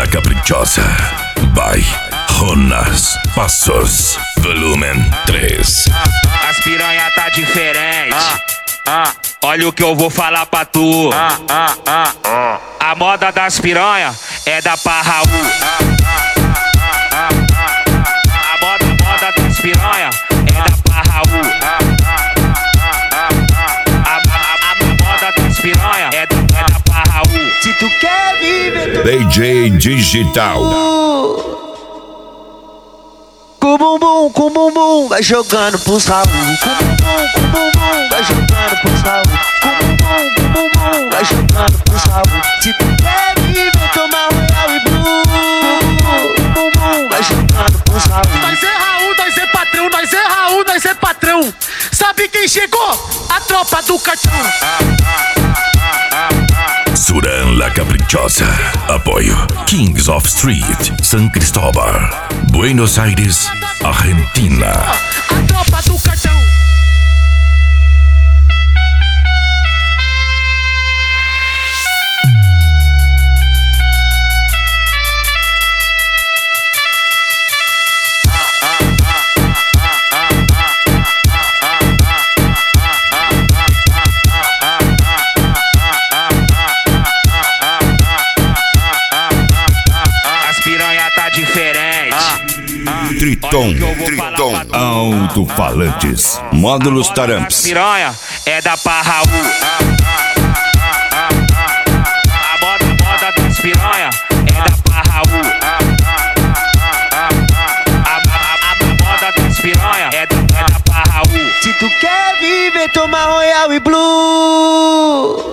Caprichosa by Jonas Passos, volume 3. As piranha tá diferente. Olha o que eu vou falar pra tu. A moda das piranha é da Parraú. A moda das piranha é da Parraú. A moda das piranha é da Parraú. Se tu quer viver DJ Digital. com bumbum, vai jogando pros Raul. Com bumbum, vai jogando pros Raul. Com bumbum, vai jogando pros Raul. Se tu quer viver, tomar Royal e Blue. Com bumbum, vai jogando pros Raul. Nós é Raul, nós é patrão, nós é Raul, nós é patrão. Sabe quem chegou? A tropa do cartão. Suran La Caprichosa. Apoio Kings of Street, San Cristóbal, Buenos Aires, Argentina. A tropa do cartão. Triton, alto-falantes, módulos Taramps. Piranha é da Parraú. A moda das piranha é da Parraú. A moda das piranha é da Parraú. Se tu quer viver, tomar Royal e Blue.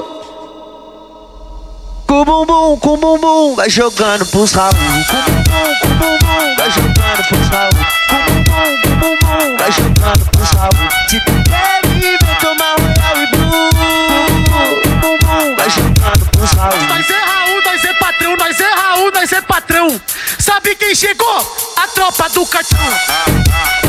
Com bumbum, vai jogando pros Raul. Com bumbum, vai jogando pros Raul. Com bumbum, vai jogando pros Raul. Se tu quer viver, tomar Royal e Blue. Com bumbum, vai jogando pros Raul. Nós é Raul, nós é patrão, nós é Raul, nós é patrão. Sabe quem chegou? A tropa do cartão.